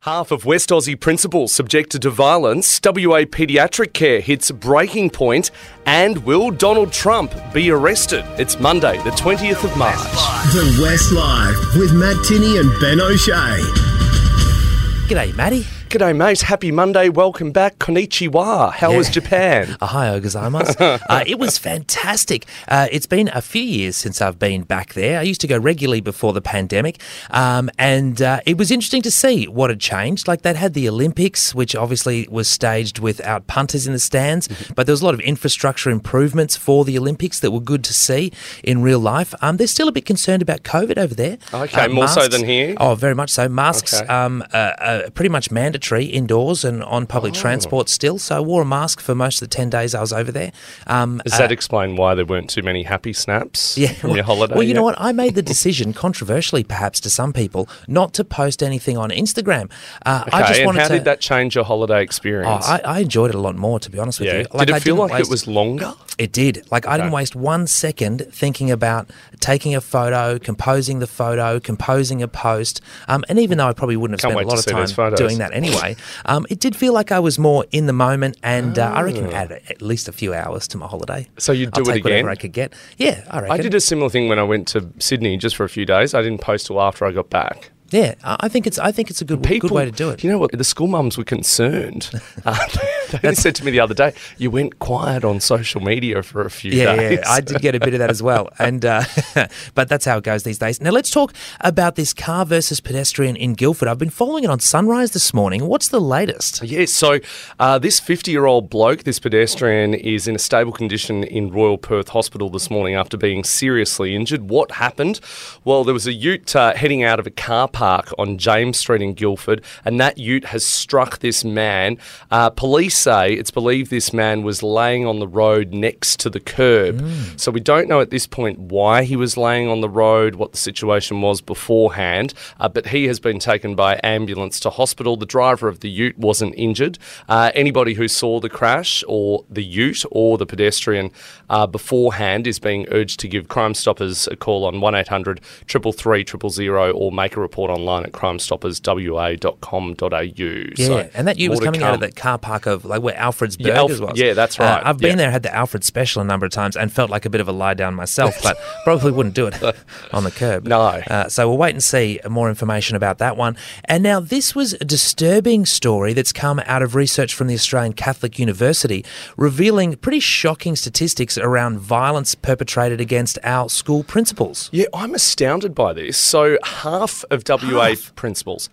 Half of West Aussie principals subjected to violence, WA paediatric care hits breaking point, and will Donald Trump be arrested? It's Monday, the 20th of March. The West Live with Matt Tinney and Ben O'Shea. G'day, Matty. G'day, mate. Happy Monday. Welcome back. Konnichiwa. How was Japan? Ohio gozaimasu. It was fantastic. It's been a few years since I've been back there. I used to go regularly before the pandemic, and it was interesting to see what had changed. Like, they'd had the Olympics, which obviously was staged without punters in the stands, but there was a lot of infrastructure improvements for the Olympics that were good to see in real life. They're still a bit concerned about COVID over there. Okay, more so than here? Oh, very much so. Masks are pretty much mandatory indoors and on public transport still, so I wore a mask for most of the 10 days I was over there. Does that explain why there weren't too many happy snaps from your holiday? Well, you know what? I made the decision, controversially perhaps to some people, not to post anything on Instagram. I just wanted how did that change your holiday experience? I enjoyed it a lot more, to be honest with you. Did it feel like it was longer? It did. Like, I didn't waste 1 second thinking about taking a photo, composing the photo, composing a post, and even though I probably wouldn't have spent a lot of time doing that anyway, it did feel like I was more in the moment, and I reckon it added at least a few hours to my holiday. So you'd do I'll it take again? Whatever I could get. Yeah, I reckon. I did a similar thing when I went to Sydney just for a few days. I didn't post till after I got back. Yeah, I think it's a good way to do it. You know what? The school mums were concerned. They said to me the other day, "You went quiet on social media for a few days." Yeah, I did get a bit of that as well. And but that's how it goes these days. Now let's talk about this car versus pedestrian in Guildford. I've been following it on Sunrise this morning. What's the latest? Yes, so this 50-year-old bloke, this pedestrian, is in a stable condition in Royal Perth Hospital this morning after being seriously injured. What happened? Well, there was a ute heading out of a car park on James Street in Guildford, and that ute has struck this man. Police say it's believed this man was laying on the road next to the curb. So we don't know at this point why he was laying on the road, what the situation was beforehand, but he has been taken by ambulance to hospital. The driver of the ute wasn't injured. Anybody who saw the crash or the ute or the pedestrian beforehand is being urged to give Crime Stoppers a call on 1800 333 000 or make a report online at crimestopperswa.com.au. Yeah, and that ute was coming out of that car park of like where Alfred's Burgers was. Yeah, that's right. I've been there, had the Alfred special a number of times and felt like a bit of a lie down myself, but probably wouldn't do it on the curb. No. So we'll wait and see more information about that one. And now this was a disturbing story that's come out of research from the Australian Catholic University, revealing pretty shocking statistics around violence perpetrated against our school principals. Yeah, I'm astounded by this. So half of WA principals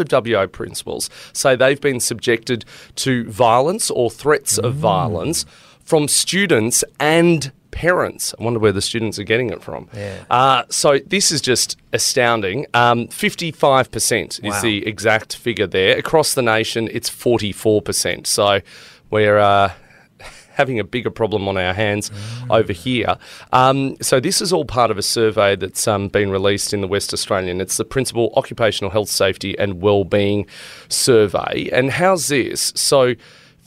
say they've been subjected to violence or threats of violence from students and parents. I wonder where the students are getting it from. Yeah. So this is just astounding. 55% is the exact figure there. Across the nation, it's 44%. So we're having a bigger problem on our hands over here. So this is all part of a survey that's been released in the West Australian. It's the Principal Occupational Health, Safety and Wellbeing Survey. And how's this? So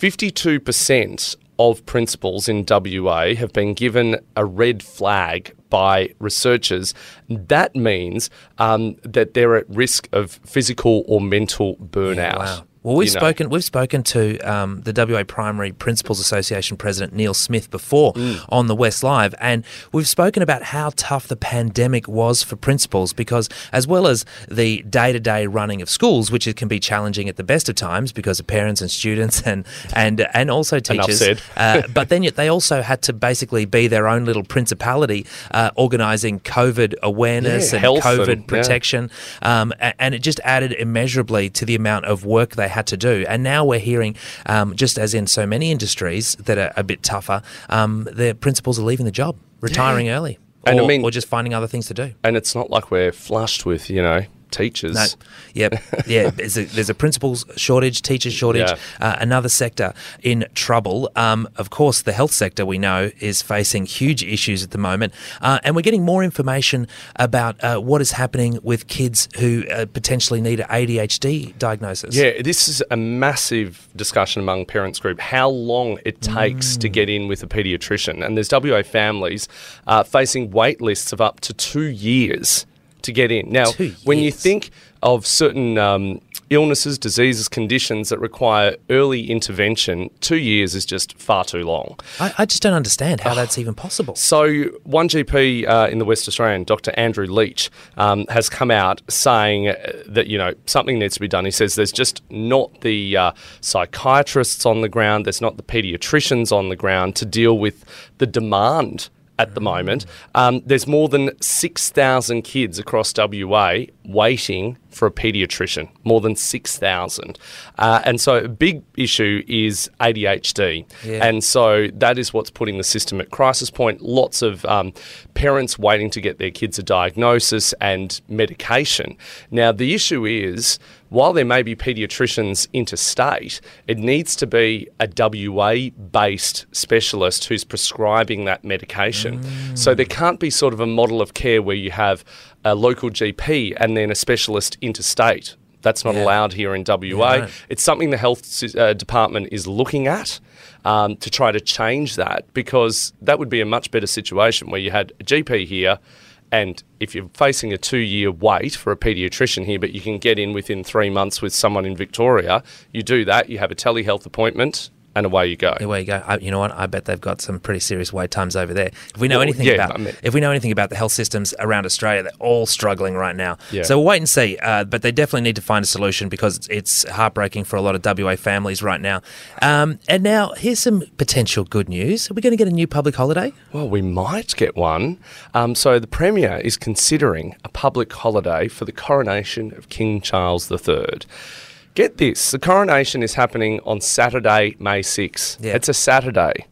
52% of principals in WA have been given a red flag by researchers. That means that they're at risk of physical or mental burnout. Yeah, wow. Well, we've spoken to the WA Primary Principals Association President Neil Smith before on the West Live, and we've spoken about how tough the pandemic was for principals because, as well as the day-to-day running of schools, which it can be challenging at the best of times because of parents and students and also teachers. Enough said. But then yet they also had to basically be their own little principality, organising COVID awareness and COVID protection, and it just added immeasurably to the amount of work they had to do. And now we're hearing, just as in so many industries that are a bit tougher, the principals are leaving the job, retiring early, or just finding other things to do. And it's not like we're flushed with, teachers. No. Yep. Yeah. There's a principals shortage, teachers shortage. Another sector in trouble. Of course, the health sector we know is facing huge issues at the moment, and we're getting more information about what is happening with kids who potentially need an ADHD diagnosis. Yeah, this is a massive discussion among parents group. How long it takes to get in with a paediatrician, and there's WA families facing wait lists of up to 2 years to get in. Now, when you think of certain illnesses, diseases, conditions that require early intervention, 2 years is just far too long. I just don't understand how that's even possible. So one GP in the West Australian, Dr. Andrew Leach, has come out saying that, something needs to be done. He says there's just not the psychiatrists on the ground, there's not the paediatricians on the ground to deal with the demand at the moment. There's more than 6,000 kids across WA waiting for a paediatrician, more than 6,000. And so a big issue is ADHD. Yeah. And so that is what's putting the system at crisis point. Lots of parents waiting to get their kids a diagnosis and medication. Now, the issue is, while there may be paediatricians interstate, it needs to be a WA-based specialist who's prescribing that medication. So there can't be sort of a model of care where you have a local GP and then a specialist interstate. That's not allowed here in WA. Yeah, right. It's something the health department is looking at to try to change that, because that would be a much better situation where you had a GP here, and if you're facing a 2-year wait for a paediatrician here, but you can get in within 3 months with someone in Victoria, you do that, you have a telehealth appointment, and away you go. Away you go. You know what? I bet they've got some pretty serious wait times over there. If we know anything about the health systems around Australia, they're all struggling right now. Yeah. So we'll wait and see. But they definitely need to find a solution, because it's heartbreaking for a lot of WA families right now. And now here's some potential good news. Are we going to get a new public holiday? Well, we might get one. So the Premier is considering a public holiday for the coronation of King Charles III. Get this, the coronation is happening on Saturday, May 6th. Yeah. It's a Saturday.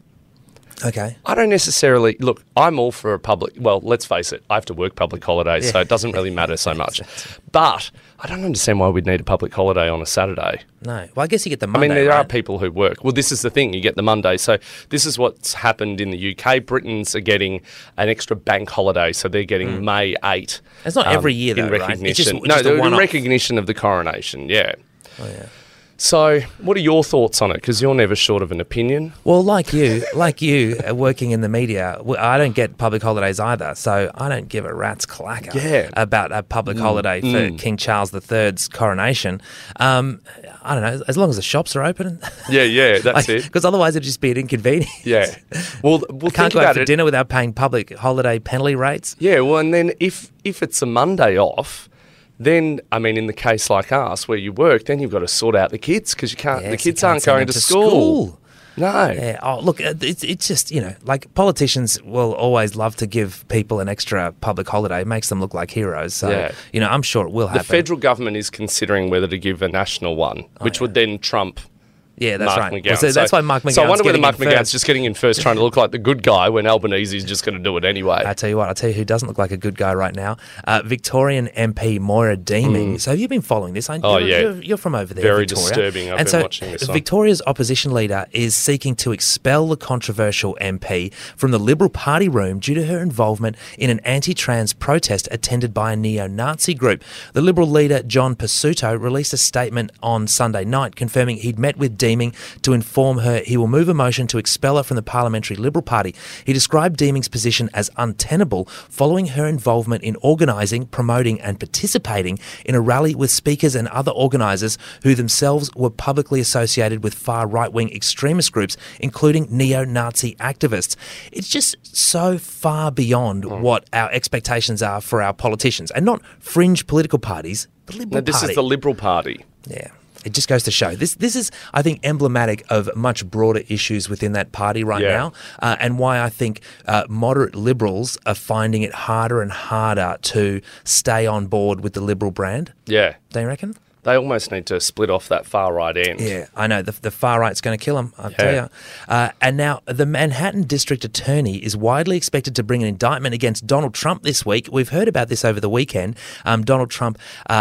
Okay. I don't necessarily... Look, I'm all for a public... Well, let's face it, I have to work public holidays, so it doesn't really matter so much. But I don't understand why we'd need a public holiday on a Saturday. No. Well, I guess you get the Monday, there right? are people who work. Well, this is the thing. You get the Monday. So this is what's happened in the UK. Britons are getting an extra bank holiday, so they're getting May 8. It's not every year, though, in right? recognition. It's just a in one-off. recognition of the coronation, yeah. Oh, yeah. So what are your thoughts on it? Because you're never short of an opinion. Well, like you, working in the media, I don't get public holidays either, so I don't give a rat's clacker about a public holiday for King Charles III's coronation. I don't know, as long as the shops are open. Yeah, that's it. Because otherwise it'd just be an inconvenience. Yeah. Well, I can't go out for dinner without paying public holiday penalty rates. Yeah, well, and then if it's a Monday off, then, in the case like us where you work, then you've got to sort out the kids, because you can't. The kids aren't going to school. No. Yeah. Oh, look, it's just, like politicians will always love to give people an extra public holiday. It makes them look like heroes. So, I'm sure it will happen. The federal government is considering whether to give a national one, which would then trump... Yeah, that's Mark right. McGowan. Well, so that's why Mark McGowan's So I wonder whether Mark getting in McGowan's first. just getting in first, trying to look like the good guy, when Albanese's just going to do it anyway. I tell you who doesn't look like a good guy right now? Victorian MP Moira Deeming. So have you been following this? You're from over there, Very Victoria. disturbing. I've been watching this one. Victoria's opposition leader is seeking to expel the controversial MP from the Liberal Party room due to her involvement in an anti-trans protest attended by a neo-Nazi group. The Liberal leader, John Pasuto, released a statement on Sunday night confirming he'd met with Deeming to inform her he will move a motion to expel her from the Parliamentary Liberal Party. He described Deeming's position as untenable following her involvement in organising, promoting and participating in a rally with speakers and other organisers who themselves were publicly associated with far right-wing extremist groups, including neo-Nazi activists. It's just so far beyond what our expectations are for our politicians, and not fringe political parties, the Liberal Party. This is the Liberal Party. Yeah. It just goes to show. This is, I think, emblematic of much broader issues within that party right now, and why I think moderate Liberals are finding it harder and harder to stay on board with the Liberal brand. Yeah. Don't you reckon? They almost need to split off that far right end. Yeah, I know. The far right's going to kill them, I'll tell you. And now the Manhattan District Attorney is widely expected to bring an indictment against Donald Trump this week. We've heard about this over the weekend. Donald Trump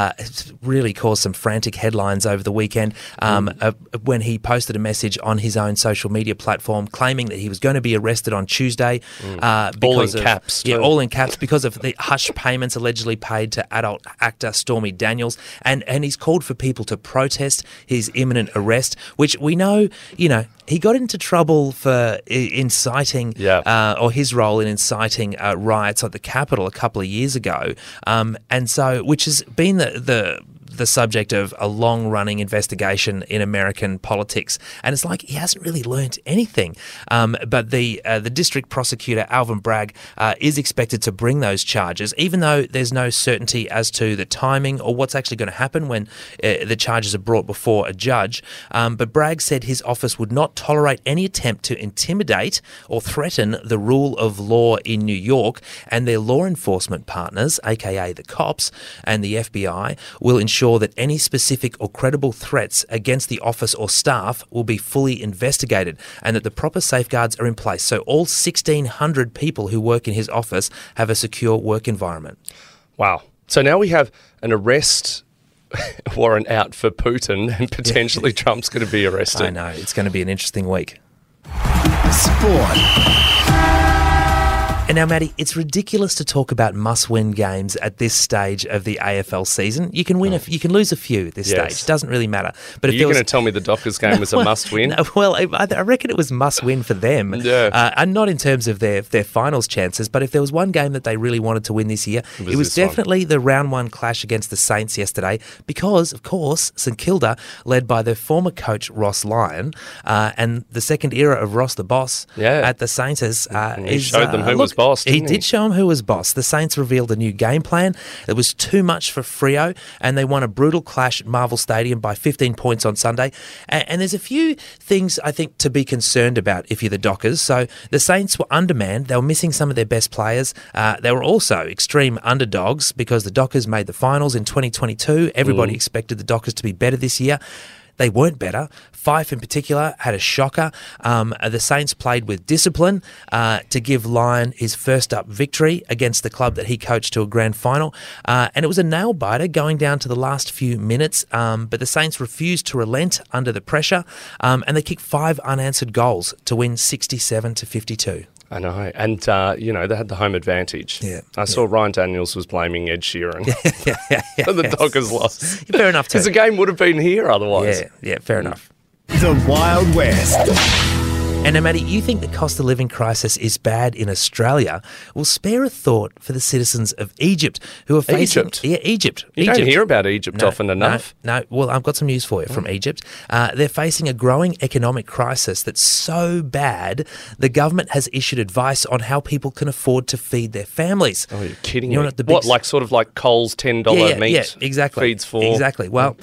really caused some frantic headlines over the weekend when he posted a message on his own social media platform claiming that he was going to be arrested on Tuesday. All in caps. Yeah, all in caps, because of the hush payments allegedly paid to adult actor Stormy Daniels. And he's called for people to protest his imminent arrest, which we know, he got into trouble for inciting, or his role in inciting riots at the Capitol a couple of years ago, and so which has been the the subject of a long-running investigation in American politics. And it's like he hasn't really learnt anything. But the district prosecutor, Alvin Bragg, is expected to bring those charges, even though there's no certainty as to the timing or what's actually going to happen when the charges are brought before a judge. But Bragg said his office would not tolerate any attempt to intimidate or threaten the rule of law in New York, and their law enforcement partners, aka the cops and the FBI, will ensure that any specific or credible threats against the office or staff will be fully investigated and that the proper safeguards are in place. So all 1,600 people who work in his office have a secure work environment. Wow. So now we have an arrest warrant out for Putin, and potentially Trump's going to be arrested. I know. It's going to be an interesting week. Sport. And now, Maddie, it's ridiculous to talk about must-win games at this stage of the AFL season. You can win, you can lose a few at this stage. It doesn't really matter. But Are you going to tell me the Dockers game was a must-win? No, well, I reckon it was must-win for them. And not in terms of their finals chances, but if there was one game that they really wanted to win this year, it was definitely the round one clash against the Saints yesterday because, of course, St Kilda, led by their former coach Ross Lyon, and the second era of Ross the Boss at the Saints he showed them who was boss, he did show them who was boss. The Saints revealed a new game plan. It was too much for Freo, and they won a brutal clash at Marvel Stadium by 15 points on Sunday. And there's a few things, I think, to be concerned about if you're the Dockers. So the Saints were undermanned. They were missing some of their best players. They were also extreme underdogs because the Dockers made the finals in 2022. Everybody expected the Dockers to be better this year. They weren't better. Fife, in particular, had a shocker. The Saints played with discipline to give Lyon his first-up victory against the club that he coached to a grand final. And it was a nail-biter going down to the last few minutes, but the Saints refused to relent under the pressure, and they kicked 5 unanswered goals to win 67-52. I know. And, they had the home advantage. I saw Ryan Daniels was blaming Ed Sheeran. The Dockers lost. Fair enough, too. Because the game would have been here otherwise. Yeah, fair enough. The Wild West. And now, Matty, you think the cost of living crisis is bad in Australia? Well, spare a thought for the citizens of Egypt who are facing... Egypt? Yeah, Egypt. You don't hear about Egypt often enough. No. Well, I've got some news for you from Egypt. They're facing a growing economic crisis that's so bad, the government has issued advice on how people can afford to feed their families. Oh, you're kidding me. What, like sort of like Coles $10 meat? Yeah, exactly. Feeds for... Exactly. Well,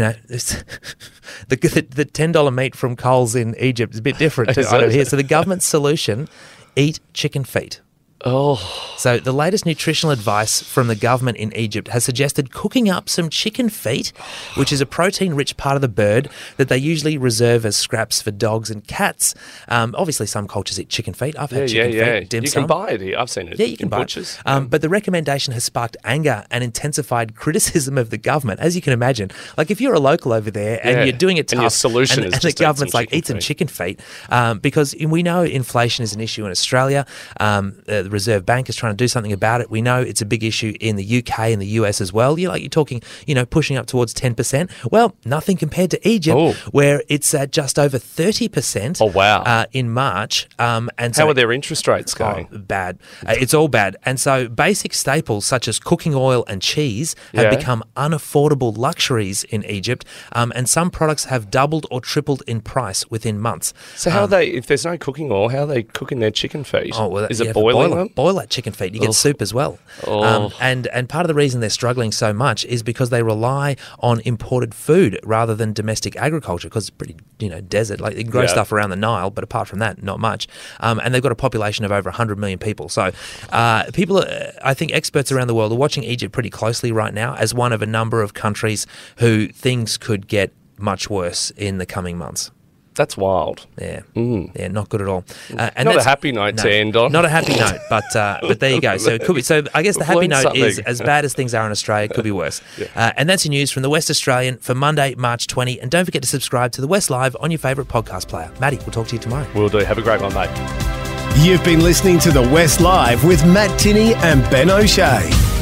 the $10 meat from Coles in Egypt is a bit different to here. So the government's solution, eat chicken feet. Oh. So the latest nutritional advice from the government in Egypt has suggested cooking up some chicken feet, which is a protein-rich part of the bird that they usually reserve as scraps for dogs and cats. Obviously, some cultures eat chicken feet. I've had chicken feet. Dim you sum. can buy it here. I've seen it. Yeah, you can buy butchers. it. But the recommendation has sparked anger and intensified criticism of the government, as you can imagine. Like if you're a local over there and you're doing it tough, and your solution is and just the government's like, eat some chicken feet, because we know inflation is an issue in Australia. The Reserve Bank is trying to do something about it. We know it's a big issue in the UK and the US as well. You're talking, pushing up towards 10%. Well, nothing compared to Egypt, where it's at just over 30%. Oh, wow. In March. And so, how are their interest rates going? Bad. It's all bad. And so basic staples such as cooking oil and cheese have become unaffordable luxuries in Egypt. And some products have doubled or tripled in price within months. So how are they, if there's no cooking oil, how are they cooking their chicken feet? Is it boiling them? Boil that chicken feet. You get soup as well. And part of the reason they're struggling so much is because they rely on imported food rather than domestic agriculture, because it's pretty, desert. Like they can grow stuff around the Nile, but apart from that, not much. And they've got a population of over 100 million people. So I think experts around the world are watching Egypt pretty closely right now as one of a number of countries who things could get much worse in the coming months. That's wild. Yeah, yeah, not good at all. And not a happy note to end on. Not a happy note, but there you go. So it could be. So I guess the happy note is, as bad as things are in Australia, it could be worse. And that's your news from the West Australian for Monday, March 20. And don't forget to subscribe to the West Live on your favourite podcast player. Matty, we'll talk to you tomorrow. Will do. Have a great one, mate. You've been listening to the West Live with Matt Tinney and Ben O'Shea.